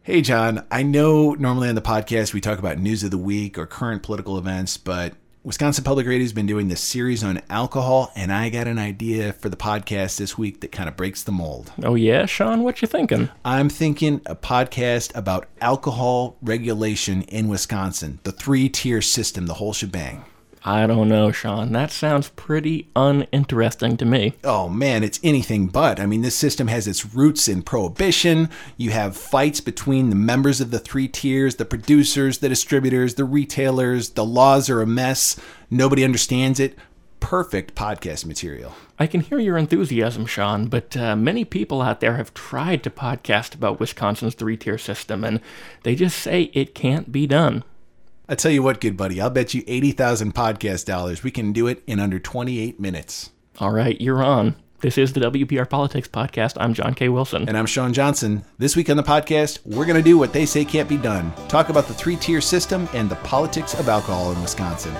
Hey, John. I know normally on the podcast we talk about news of the week or current political events, but Wisconsin Public Radio has been doing this series on alcohol, and I got an idea for the podcast this week that kind of breaks the mold. Oh yeah, Sean? What you thinking? I'm thinking a podcast about alcohol regulation in Wisconsin, the 3-tier system, the whole shebang. I don't know, Sean. That sounds pretty uninteresting to me. Oh, man, it's anything but. I mean, this system has its roots in prohibition. You have fights between the members of the 3 tiers, the producers, the distributors, the retailers. The laws are a mess. Nobody understands it. Perfect podcast material. I can hear your enthusiasm, Sean, but many people out there have tried to podcast about Wisconsin's 3-tier system, and they just say it can't be done. I tell you what, good buddy, I'll bet you 80,000 podcast dollars we can do it in under 28 minutes. All right, you're on. This is the WPR Politics Podcast. I'm John K. Wilson. And I'm Sean Johnson. This week on the podcast, we're going to do what they say can't be done. Talk about the 3-tier system and the politics of alcohol in Wisconsin.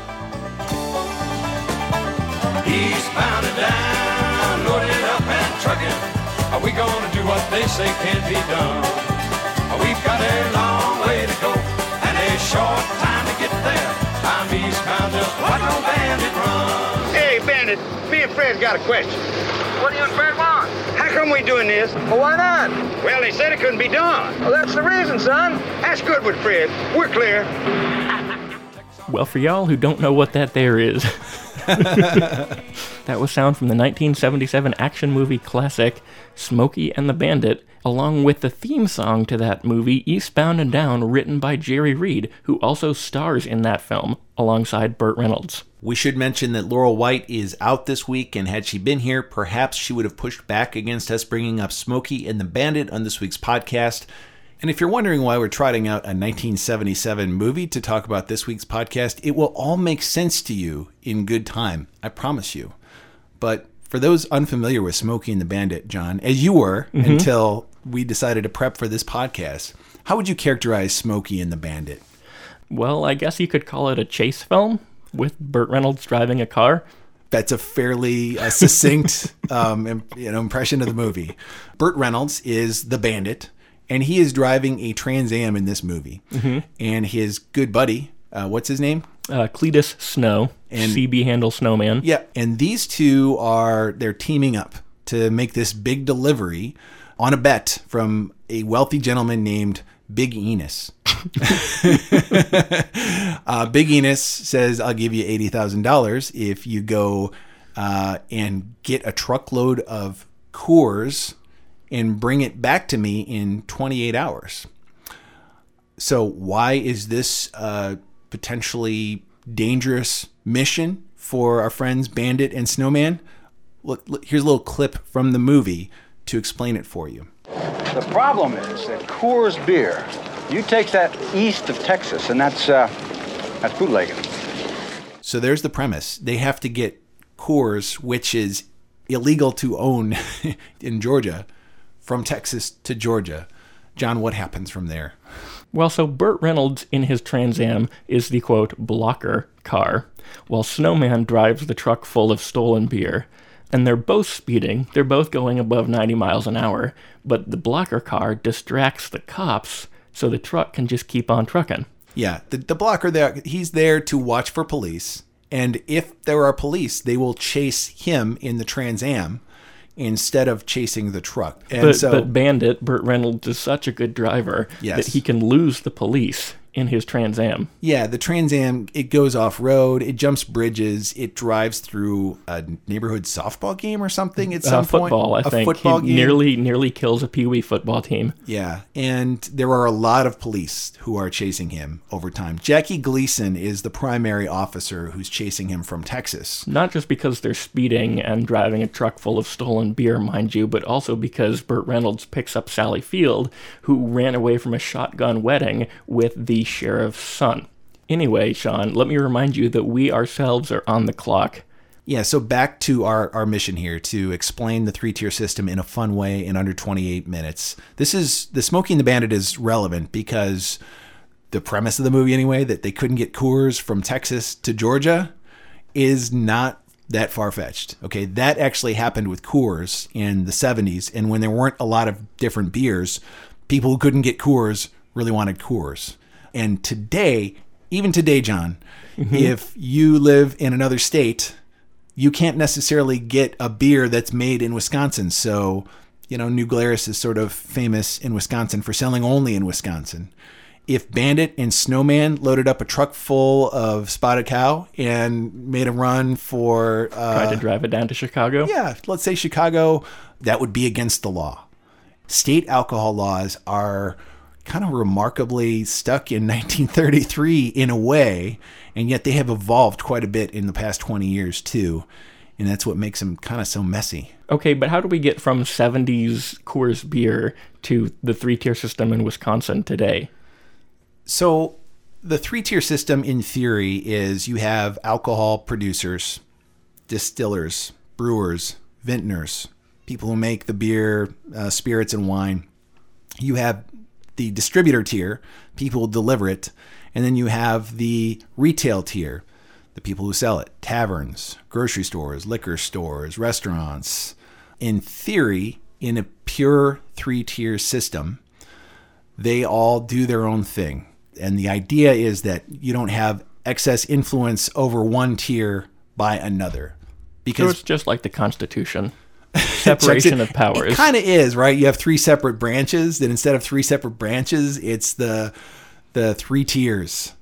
Eastbound and down, loaded up and trucking. Are we going to do what they say can't be done? We've got a long way to go and a short time to get there. I'm eastbound, just watch on Bandit run. Hey, Bandit, me and Fred's got a question. What do you and Fred want? How come we doing this? Well, why not? Well, they said it couldn't be done. Well, that's the reason, son. That's good with Fred. We're clear. Well, for y'all who don't know what that there is, that was sound from the 1977 action movie classic Smokey and the Bandit, along with the theme song to that movie, Eastbound and Down, written by Jerry Reed, who also stars in that film alongside Burt Reynolds. We should mention that Laurel White is out this week, and had she been here, perhaps she would have pushed back against us bringing up Smokey and the Bandit on this week's podcast. And if you're wondering why we're trotting out a 1977 movie to talk about this week's podcast, it will all make sense to you in good time, I promise you. But for those unfamiliar with Smokey and the Bandit, John, as you were until we decided to prep for this podcast, how would you characterize Smokey and the Bandit? Well, I guess you could call it a chase film with Burt Reynolds driving a car. That's a fairly succinct impression of the movie. Burt Reynolds is the bandit, and he is driving a Trans Am in this movie. And his good buddy, what's his name? Cletus Snow, and CB Handle Snowman. Yeah, and these two they're teaming up to make this big delivery on a bet from a wealthy gentleman named Big Enos. Big Enos says, I'll give you $80,000 if you go and get a truckload of Coors and bring it back to me in 28 hours. So why is this potentially dangerous mission for our friends Bandit and Snowman? Look, here's a little clip from the movie to explain it for you. The problem is that Coors beer, you take that east of Texas, and that's bootlegging. So there's the premise. They have to get Coors, which is illegal to own in Georgia, from Texas to Georgia. John, what happens from there? Well, so Burt Reynolds in his Trans Am is the, quote, blocker car, while Snowman drives the truck full of stolen beer. And they're both speeding, they're both going above 90 miles an hour, but the blocker car distracts the cops so the truck can just keep on trucking. Yeah, the blocker there, he's there to watch for police, and if there are police, they will chase him in the Trans Am instead of chasing the truck. And but Bandit, Burt Reynolds, is such a good driver that he can lose the police in his Trans Am. Yeah, the Trans Am, it goes off-road, it jumps bridges, it drives through a neighborhood softball game or something at some point. Football, I think. Football game. Nearly kills a Pee-wee football team. Yeah, and there are a lot of police who are chasing him over time. Jackie Gleason is the primary officer who's chasing him from Texas. Not just because they're speeding and driving a truck full of stolen beer, mind you, but also because Burt Reynolds picks up Sally Field, who ran away from a shotgun wedding with the sheriff's son. Anyway, Sean, let me remind you that we ourselves are on the clock. Yeah, so back to our mission here to explain the 3-tier system in a fun way in under 28 minutes. The Smokey and the Bandit is relevant because the premise of the movie anyway, that they couldn't get Coors from Texas to Georgia, is not that far-fetched. Okay, that actually happened with Coors in the 70s, and when there weren't a lot of different beers, People who couldn't get Coors really wanted Coors. And today, even today, John, if you live in another state, you can't necessarily get a beer that's made in Wisconsin. So, New Glarus is sort of famous in Wisconsin for selling only in Wisconsin. If Bandit and Snowman loaded up a truck full of Spotted Cow and made a run for... Tried to drive it down to Chicago? Yeah, let's say Chicago, that would be against the law. State alcohol laws are kind of remarkably stuck in 1933 in a way, and yet they have evolved quite a bit in the past 20 years too, and that's what makes them kind of so messy. Okay, but how do we get from 70s Coors beer to the three-tier system in Wisconsin today? So the three-tier system in theory is you have alcohol producers, distillers, brewers, vintners, people who make the beer, spirits, and wine. You have the distributor tier, people who deliver it, and then you have the retail tier, the people who sell it, taverns, grocery stores, liquor stores, restaurants. In theory, in a pure three-tier system, they all do their own thing. And the idea is that you don't have excess influence over one tier by another. So it's just like the Constitution. Separation of powers. It kind of is, right? You have three separate branches. Then instead of three separate branches, it's the three tiers.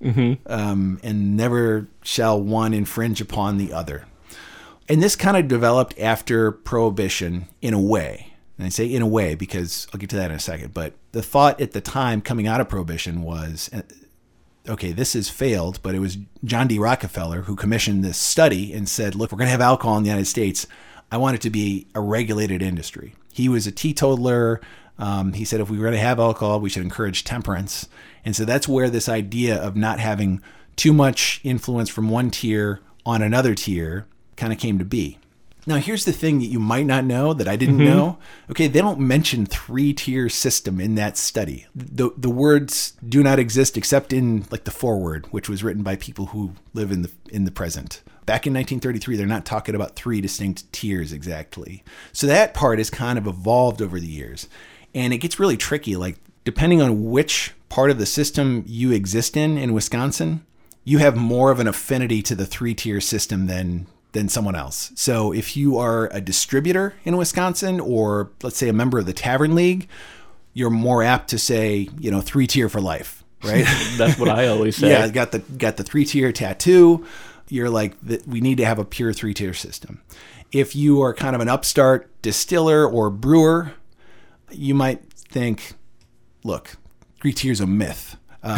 And never shall one infringe upon the other. And this kind of developed after Prohibition in a way. And I say in a way because I'll get to that in a second. But the thought at the time coming out of Prohibition was, okay, this has failed. But it was John D. Rockefeller who commissioned this study and said, look, we're going to have alcohol in the United States. I want it to be a regulated industry. He was a teetotaler. He said if we were going to have alcohol, we should encourage temperance. And so that's where this idea of not having too much influence from one tier on another tier kind of came to be. Now, here's the thing that you might not know that I didn't know. Okay, they don't mention three-tier system in that study. The words do not exist except in like the foreword, which was written by people who live in the present. Back in 1933, they're not talking about three distinct tiers exactly. So that part has kind of evolved over the years. And it gets really tricky. Like, depending on which part of the system you exist in Wisconsin, you have more of an affinity to the three-tier system than someone else. So if you are a distributor in Wisconsin, or let's say a member of the Tavern League, you're more apt to say, three-tier for life, right? That's what I always say. Yeah, got the three-tier tattoo. You're like, we need to have a pure three-tier system. If you are kind of an upstart distiller or brewer, you might think, look, three-tier's a myth.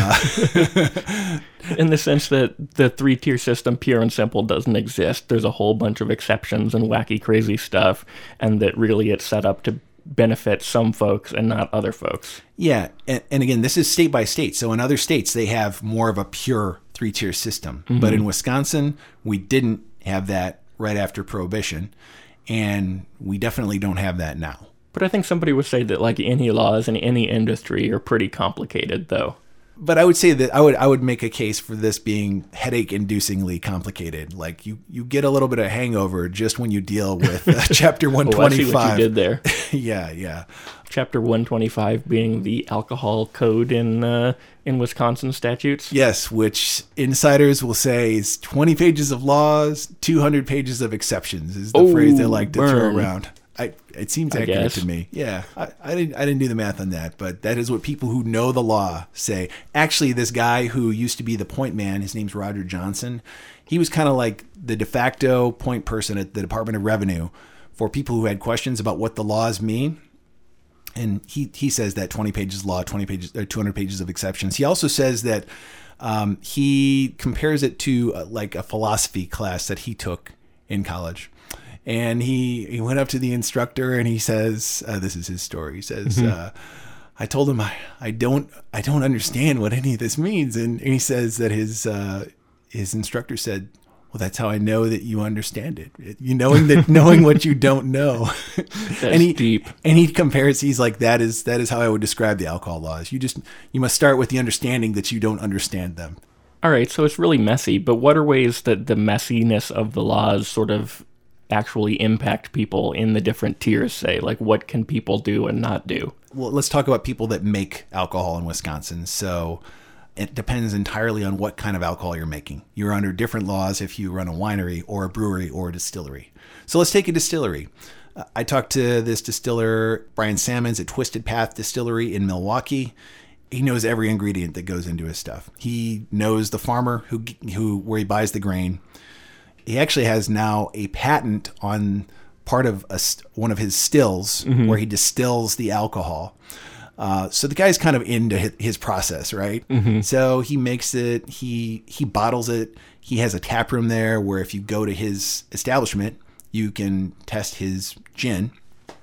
In the sense that the three-tier system, pure and simple, doesn't exist. There's a whole bunch of exceptions and wacky, crazy stuff, and that really it's set up to benefit some folks and not other folks. Yeah, and again, this is state by state. So in other states, they have more of a pure three-tier system. But in Wisconsin, we didn't have that right after Prohibition, and we definitely don't have that now. But I think somebody would say that like any laws in any industry are pretty complicated, though. But I would say that I would make a case for this being headache-inducingly complicated. Like you get a little bit of hangover just when you deal with Chapter 125. I see what you did there. Yeah. Chapter 125 being the alcohol code in Wisconsin statutes. Yes, which insiders will say is 20 pages of laws, 200 pages of exceptions is the phrase they like to throw around. It seems accurate to me. Yeah, I didn't do the math on that, but that is what people who know the law say. Actually, this guy who used to be the point man, his name's Roger Johnson. He was kind of like the de facto point person at the Department of Revenue for people who had questions about what the laws mean. And he says that 20 pages of law, 20 pages, or 200 pages of exceptions. He also says that he compares it to like a philosophy class that he took in college. And he went up to the instructor and he says, this is his story. He says, I told him I don't understand what any of this means. And he says that his instructor said, well, that's how I know that you understand it. Knowing what you don't know. That's deep. And he compares, he's like, that is how I would describe the alcohol laws. You must start with the understanding that you don't understand them. All right. So it's really messy, but what are ways that the messiness of the laws sort of actually impact people in the different tiers, say? Like, what can people do and not do? Well, let's talk about people that make alcohol in Wisconsin. So it depends entirely on what kind of alcohol you're making. You're under different laws if you run a winery or a brewery or a distillery. So let's take a distillery. I talked to this distiller, Brian Sammons, at Twisted Path Distillery in Milwaukee. He knows every ingredient that goes into his stuff. He knows the farmer where he buys the grain. He actually has now a patent on part of one of his stills where he distills the alcohol. So the guy's kind of into his process, right? So he makes it, he bottles it. He has a tap room there where if you go to his establishment, you can test his gin.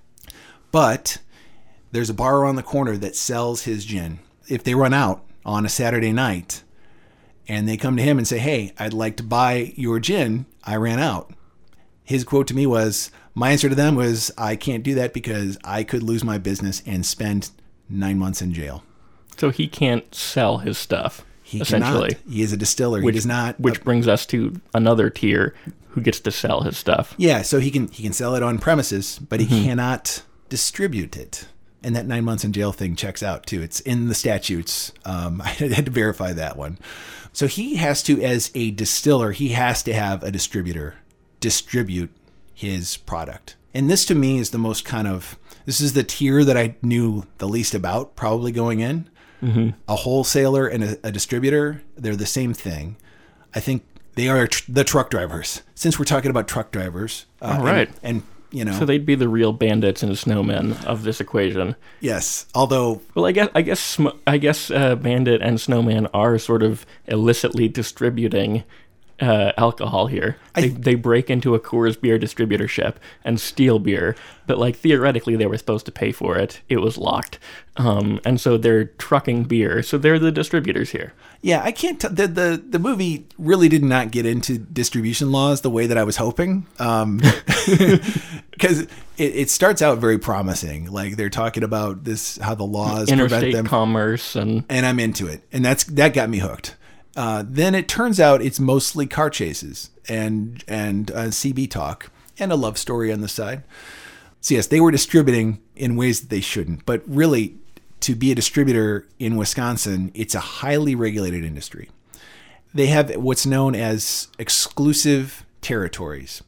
But there's a bar around the corner that sells his gin. If they run out on a Saturday night and they come to him and say, hey, I'd like to buy your gin, I ran out. His quote to me was, my answer to them was, I can't do that because I could lose my business and spend 9 months in jail. So he can't sell his stuff, He essentially. cannot. He is a distiller. Which, he does not. Which brings us to another tier who gets to sell his stuff. Yeah, so he can sell it on premises, but he cannot distribute it. And that 9 months in jail thing checks out too. It's in the statutes. I had to verify that one. So he has to, as a distiller, he has to have a distributor distribute his product. And this to me is the most this is the tier that I knew the least about probably going in. A wholesaler and a distributor, they're the same thing. I think they are the truck drivers. Since we're talking about truck drivers. All right. And you know. So they'd be the real bandits and snowmen of this equation. Yes, although. Well, I guess bandit and snowman are sort of illicitly distributing alcohol here. They break into a Coors beer distributorship and steal beer, but like theoretically they were supposed to pay for it. It was locked, and so they're trucking beer. So they're the distributors here. Yeah, I can't. The movie really did not get into distribution laws the way that I was hoping, because it starts out very promising. Like they're talking about how the laws interstate prevent them commerce, and I'm into it, and that got me hooked. Then it turns out it's mostly car chases and CB talk and a love story on the side. So yes, they were distributing in ways that they shouldn't, but really, to be a distributor in Wisconsin, it's a highly regulated industry. They have what's known as exclusive territories.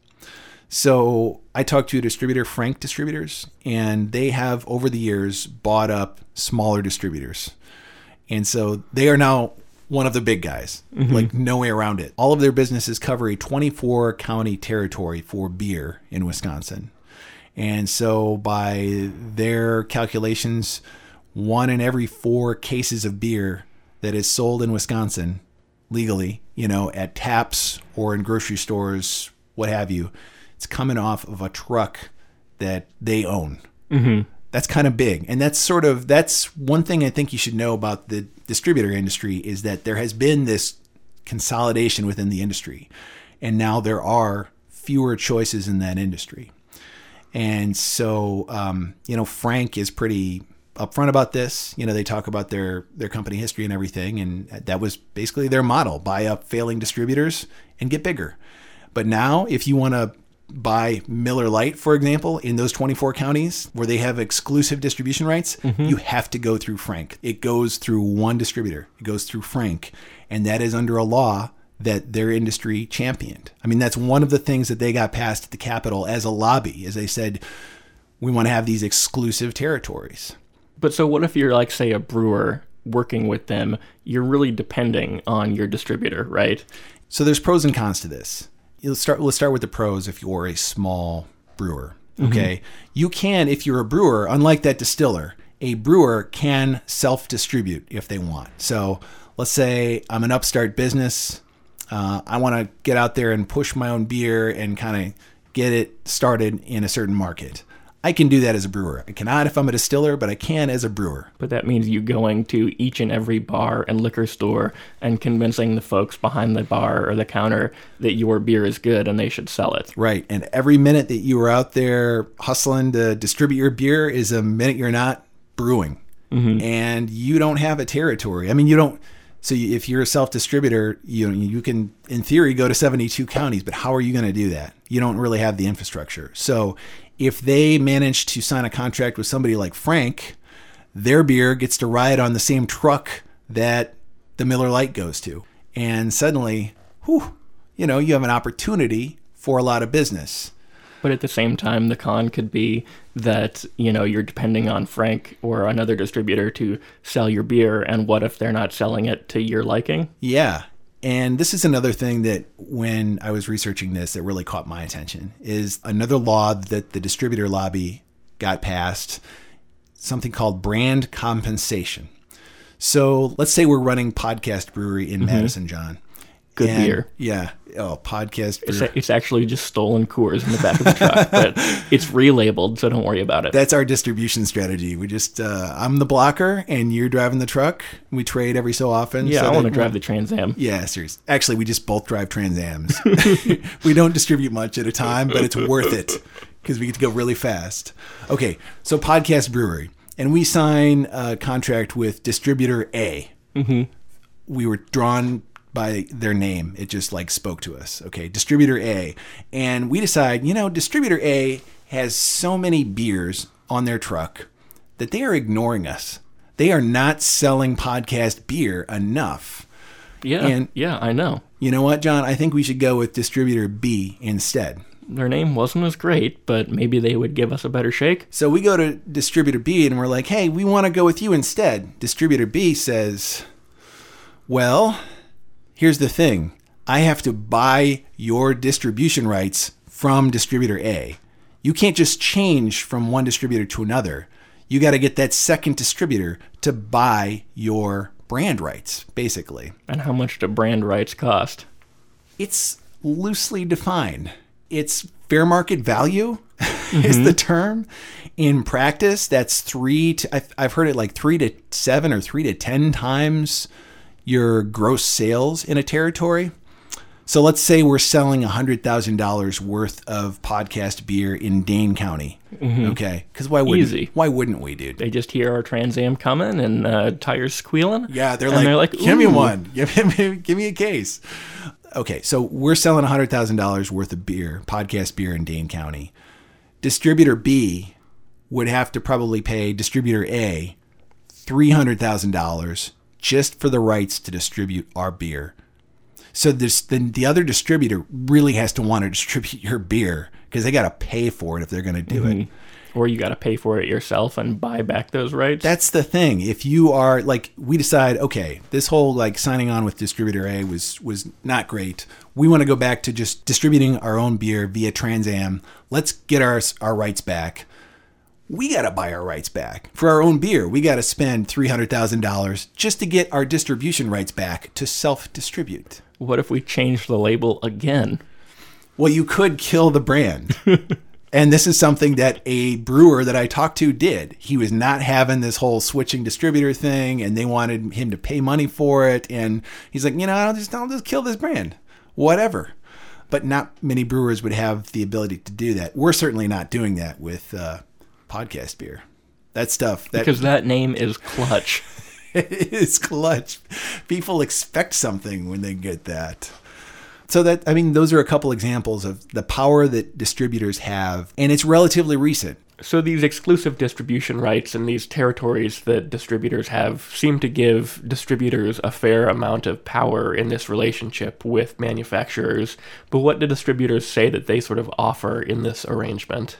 So I talked to a distributor, Frank Distributors, and they have over the years bought up smaller distributors. And so they are now one of the big guys, like no way around it. All of their businesses cover a 24 county territory for beer in Wisconsin. And so by their calculations, 1 in every 4 cases of beer that is sold in Wisconsin legally, at taps or in grocery stores, what have you, it's coming off of a truck that they own. That's kind of big. And that's one thing I think you should know about the distributor industry is that there has been this consolidation within the industry. And now there are fewer choices in that industry. And so, Frank is pretty upfront about this. They talk about their company history and everything. And that was basically their model: buy up failing distributors and get bigger. But now if you want to buy Miller Lite, for example, in those 24 counties where they have exclusive distribution rights, you have to go through Frank. It goes through one distributor. It goes through Frank. And that is under a law that their industry championed. I mean, that's one of the things that they got passed at the Capitol as a lobby, as they said, we want to have these exclusive territories. But so what if you're like, say, a brewer working with them? You're really depending on your distributor, right? So there's pros and cons to this. Let's start with the pros if you're a small brewer. Okay. You can, if you're a brewer, unlike that distiller, a brewer can self-distribute if they want. So let's say I'm an upstart business. I want to get out there and push my own beer and kind of get it started in a certain market. I can do that as a brewer. I cannot if I'm a distiller, but I can as a brewer. But that means you going to each and every bar and liquor store and convincing the folks behind the bar or the counter that your beer is good and they should sell it. Right. And every minute that you are out there hustling to distribute your beer is a minute you're not brewing. And you don't have a territory. I mean, So if you're a self-distributor, you can, in theory, go to 72 counties, but how are you going to do that? You don't really have the infrastructure. So if they manage to sign a contract with somebody like Frank, their beer gets to ride on the same truck that the Miller Lite goes to. And suddenly, you have an opportunity for a lot of business. But at the same time, the con could be that, you're depending on Frank or another distributor to sell your beer. And what if they're not selling it to your liking? Yeah. And this is another thing that when I was researching this that really caught my attention is another law that the distributor lobby got passed, something called brand compensation. So let's say we're running Podcast Brewery in Madison, John. Good beer. Yeah. Oh, Podcast Brewery. It's actually just stolen Coors in the back of the truck, but it's relabeled, so don't worry about it. That's our distribution strategy. We just, I'm the blocker and you're driving the truck. We trade every so often. Yeah, so I want to drive the Trans Am. Yeah, seriously. Actually, we just both drive Trans Ams. We don't distribute much at a time, but it's worth it because we get to go really fast. Okay, so Podcast Brewery. And we sign a contract with Distributor A. Mm-hmm. We were drawn by their name. It just spoke to us. Okay, Distributor A. And we decide, Distributor A has so many beers on their truck that they are ignoring us. They are not selling podcast beer enough. Yeah, I know. You know what, John? I think we should go with Distributor B instead. Their name wasn't as great, but maybe they would give us a better shake. So we go to Distributor B and we're like, hey, we want to go with you instead. Distributor B says, well, here's the thing. I have to buy your distribution rights from Distributor A. You can't just change from one distributor to another. You got to get that second distributor to buy your brand rights, basically. And how much do brand rights cost? It's loosely defined. It's fair market value is the term. In practice, that's I've heard it 3 to 7 or 3 to 10 times your gross sales in a territory. So let's say we're selling $100,000 worth of podcast beer in Dane County. Mm-hmm. Okay, because why wouldn't we, dude? They just hear our Trans Am coming and tires squealing. Yeah, they're like, give me one, give me a case. Okay, so we're selling $100,000 worth of beer, podcast beer in Dane County. Distributor B would have to probably pay Distributor A $300,000 just for the rights to distribute our beer. So the other distributor really has to want to distribute your beer because they got to pay for it if they're going to do it. Or you got to pay for it yourself and buy back those rights. That's the thing. If you are we decide, okay, this whole signing on with Distributor A was not great. We want to go back to just distributing our own beer via Trans Am. Let's get our rights back. We got to buy our rights back. For our own beer, we got to spend $300,000 just to get our distribution rights back to self-distribute. What if we change the label again? Well, you could kill the brand. And this is something that a brewer that I talked to did. He was not having this whole switching distributor thing, and they wanted him to pay money for it. And he's like, I'll just kill this brand. Whatever. But not many brewers would have the ability to do that. We're certainly not doing that with podcast beer. That stuff. Because that name is clutch. It is clutch. People expect something when they get that. So those are a couple examples of the power that distributors have, and it's relatively recent. So these exclusive distribution rights and these territories that distributors have seem to give distributors a fair amount of power in this relationship with manufacturers. But what do distributors say that they sort of offer in this arrangement?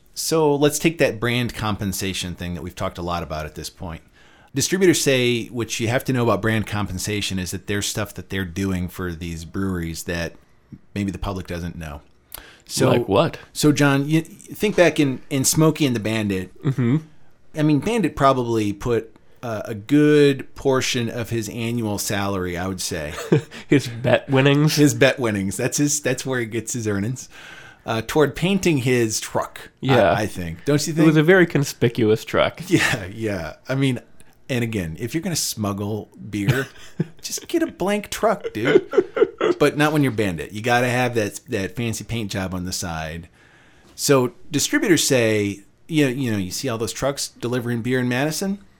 So let's take that brand compensation thing that we've talked a lot about at this point. Distributors say, which you have to know about brand compensation, is that there's stuff that they're doing for these breweries that maybe the public doesn't know. So, like what? So, John, you think back in Smokey and the Bandit. Mm-hmm. I mean, Bandit probably put a good portion of his annual salary, I would say. His bet winnings? His bet winnings. That's where he gets his earnings. Toward painting his truck, yeah. I think. Don't you think? It was a very conspicuous truck. Yeah. I mean... And again, if you're going to smuggle beer, just get a blank truck, dude. But not when you're Bandit. You got to have that fancy paint job on the side. So distributors say, you see all those trucks delivering beer in Madison?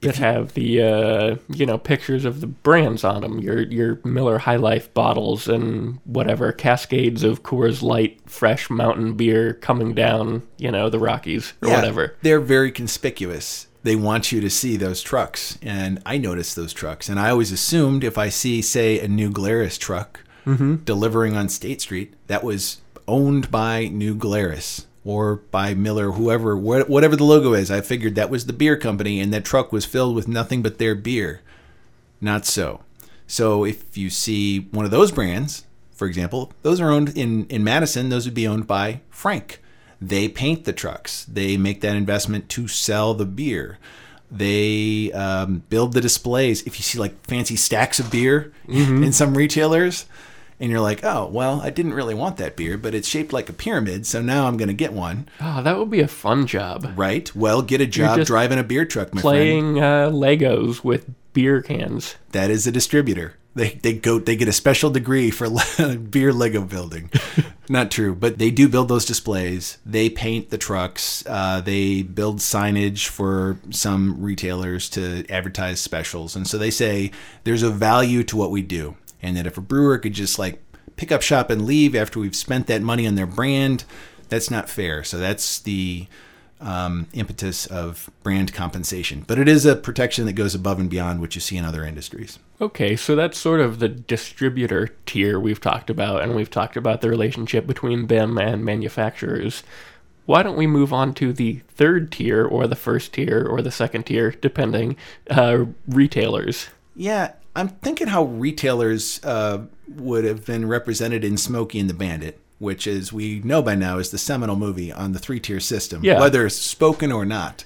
that have the pictures of the brands on them, your Miller High Life bottles and whatever cascades of Coors Light fresh mountain beer coming down, the Rockies or whatever. They're very conspicuous. They want you to see those trucks, and I noticed those trucks, and I always assumed if I see, say, a New Glarus truck delivering on State Street, that was owned by New Glarus or by Miller, whoever, whatever the logo is. I figured that was the beer company, and that truck was filled with nothing but their beer. Not so. So if you see one of those brands, for example, those are owned in Madison. Those would be owned by Frank. They paint the trucks. They make that investment to sell the beer. They build the displays. If you see like fancy stacks of beer in some retailers, and you're like, oh, well, I didn't really want that beer, but it's shaped like a pyramid, so now I'm going to get one. Oh, that would be a fun job. Right? Well, get a job driving a beer truck, my friend. Playing Legos with beer cans. That is a distributor. They get a special degree for beer Lego building. Not true, but they do build those displays. They paint the trucks. They build signage for some retailers to advertise specials. And so they say there's a value to what we do. And that if a brewer could just like pick up shop and leave after we've spent that money on their brand, that's not fair. So that's the impetus of brand compensation. But it is a protection that goes above and beyond what you see in other industries. Okay, so that's sort of the distributor tier we've talked about, and we've talked about the relationship between them and manufacturers. Why don't we move on to the third tier, or the first tier, or the second tier, depending, retailers? Yeah, I'm thinking how retailers would have been represented in Smokey and the Bandit, which, as we know by now, is the seminal movie on the three-tier system, whether it's spoken or not.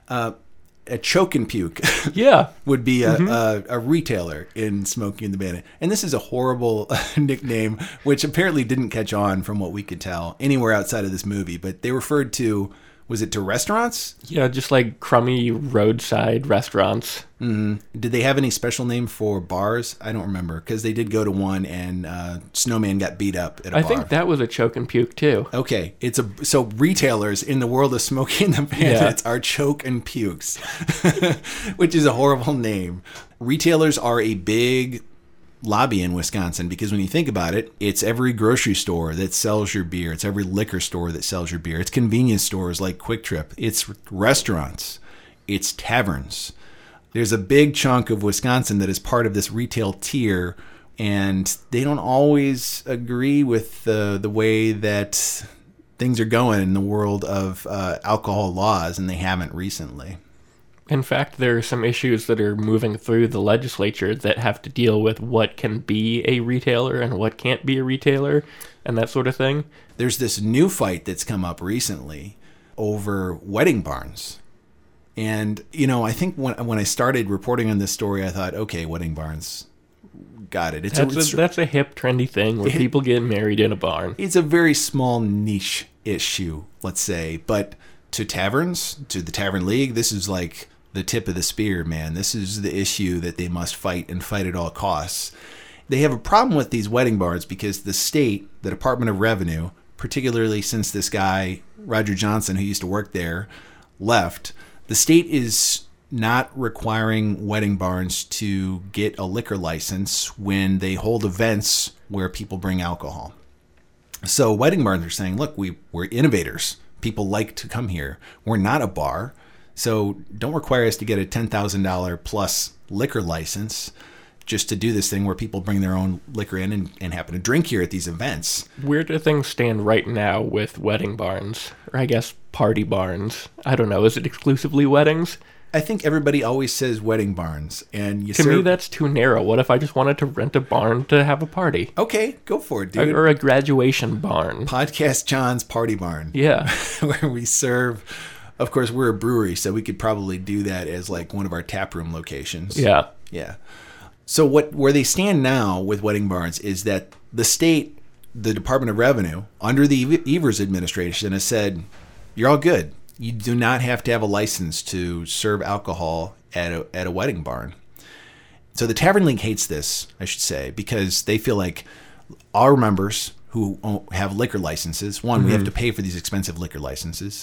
A Choke and Puke would be a retailer in Smokey and the Bandit. And this is a horrible nickname, which apparently didn't catch on from what we could tell anywhere outside of this movie. But they referred to, was it to restaurants? Yeah, just like crummy roadside restaurants. Mm-hmm. Did they have any special name for bars? I don't remember, because they did go to one and Snowman got beat up at a bar. I think that was a Choke and Puke too. Okay, so retailers in the world of Smokey and the Bandits are Choke and Pukes, which is a horrible name. Retailers are a big lobby in Wisconsin, because when you think about it, it's every grocery store that sells your beer. It's every liquor store that sells your beer. It's convenience stores like Quick Trip. It's restaurants. It's taverns. There's a big chunk of Wisconsin that is part of this retail tier, and they don't always agree with the way that things are going in the world of alcohol laws, and they haven't recently. In fact, there are some issues that are moving through the legislature that have to deal with what can be a retailer and what can't be a retailer and that sort of thing. There's this new fight that's come up recently over wedding barns. And, I think when I started reporting on this story, I thought, okay, wedding barns, got it. That's a hip, trendy thing where people get married in a barn. It's a very small niche issue, let's say. But to taverns, to the Tavern League, this is like the tip of the spear, man. This is the issue that they must fight, and fight at all costs. They have a problem with these wedding barns because the state, the Department of Revenue, particularly since this guy, Roger Johnson, who used to work there, left, the state is not requiring wedding barns to get a liquor license when they hold events where people bring alcohol. So wedding barns are saying, look, we're innovators. People like to come here. We're not a bar. So don't require us to get a $10,000 plus liquor license just to do this thing where people bring their own liquor in and happen to drink here at these events. Where do things stand right now with wedding barns? Or I guess party barns. I don't know. Is it exclusively weddings? I think everybody always says wedding barns. And to me, that's too narrow. What if I just wanted to rent a barn to have a party? Okay, go for it, dude. Or a graduation barn. Podcast John's Party Barn. Yeah. Where we serve... Of course, we're a brewery, so we could probably do that as like one of our taproom locations. Yeah. Yeah. So where they stand now with wedding barns is that the state, the Department of Revenue, under the Evers administration, has said, you're all good. You do not have to have a license to serve alcohol at a wedding barn. So the Tavern League hates this, I should say, because they feel like our members who have liquor licenses, one, we have to pay for these expensive liquor licenses.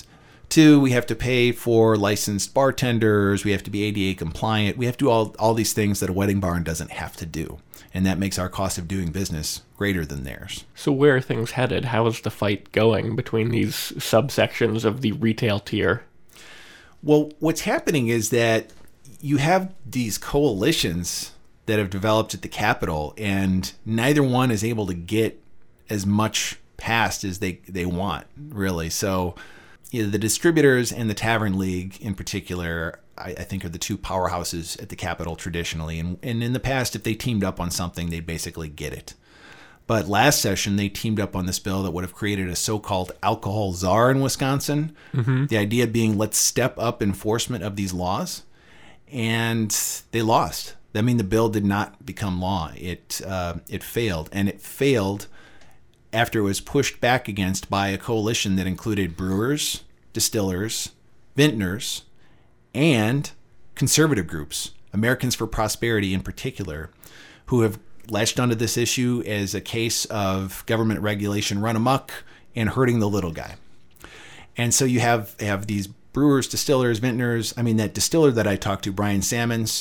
2, we have to pay for licensed bartenders. We have to be ADA compliant. We have to do all these things that a wedding barn doesn't have to do. And that makes our cost of doing business greater than theirs. So where are things headed? How is the fight going between these subsections of the retail tier? Well, what's happening is that you have these coalitions that have developed at the Capitol, and neither one is able to get as much passed as they want, really. So the distributors and the Tavern League in particular, I think, are the two powerhouses at the Capitol traditionally. And in the past, if they teamed up on something, they'd basically get it. But last session, they teamed up on this bill that would have created a so-called alcohol czar in Wisconsin. Mm-hmm. The idea being, let's step up enforcement of these laws. And they lost. I mean, the bill did not become law. It failed. And it failed after it was pushed back against by a coalition that included brewers, distillers, vintners, and conservative groups, Americans for Prosperity in particular, who have latched onto this issue as a case of government regulation run amok and hurting the little guy. And so you have these brewers, distillers, vintners. I mean, that distiller that I talked to, Brian Sammons,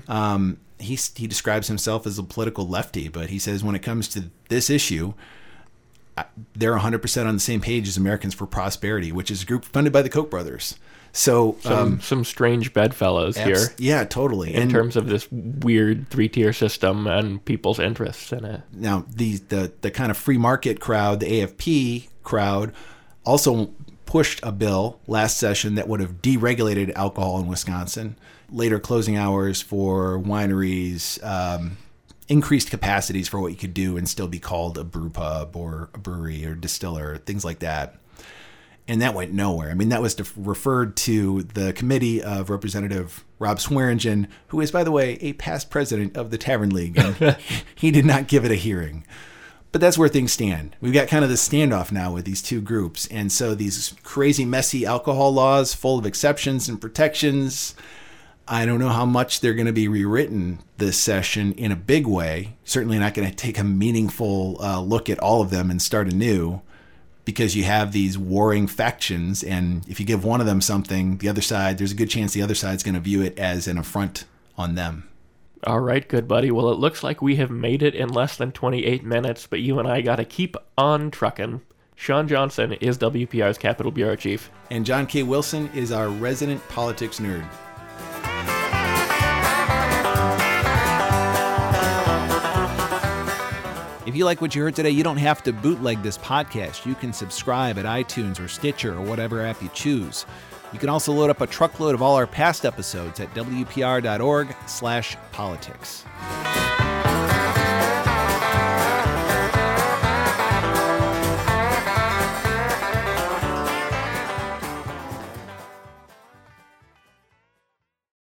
he describes himself as a political lefty, but he says when it comes to this issue, they're 100% on the same page as Americans for Prosperity, which is a group funded by the Koch brothers. So some strange bedfellows here. Yeah, totally. In terms of this weird 3-tier system and people's interests in it. Now, the kind of free market crowd, the AFP crowd, also pushed a bill last session that would have deregulated alcohol in Wisconsin, later closing hours for wineries, increased capacities for what you could do and still be called a brew pub or a brewery or distiller, things like that. And that went nowhere. I mean, that was referred to the committee of Representative Rob Swearingen, who is, by the way, a past president of the Tavern League. And he did not give it a hearing. But that's where things stand. We've got kind of this standoff now with these two groups. And so these crazy, messy alcohol laws full of exceptions and protections, I don't know how much they're going to be rewritten this session in a big way. Certainly not going to take a meaningful look at all of them and start anew, because you have these warring factions. And if you give one of them something, the other side, there's a good chance the other side's going to view it as an affront on them. All right, good buddy. Well, it looks like we have made it in less than 28 minutes, but you and I got to keep on trucking. Sean Johnson is WPR's Capitol Bureau Chief. And John K. Wilson is our resident politics nerd. If you like what you heard today, you don't have to bootleg this podcast. You can subscribe at iTunes or Stitcher or whatever app you choose. You can also load up a truckload of all our past episodes at WPR.org/politics.